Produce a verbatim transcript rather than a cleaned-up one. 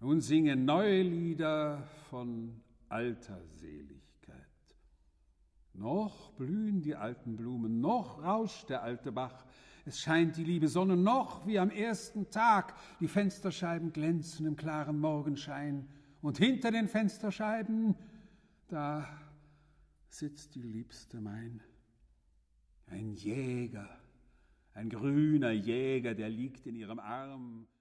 und singen neue Lieder von alter Seligkeit. Noch blühen die alten Blumen, noch rauscht der alte Bach, es scheint die liebe Sonne, noch wie am ersten Tag, die Fensterscheiben glänzen im klaren Morgenschein, und hinter den Fensterscheiben, da sitzt die Liebste mein. Ein Jäger, ein grüner Jäger, der liegt in ihrem Arm.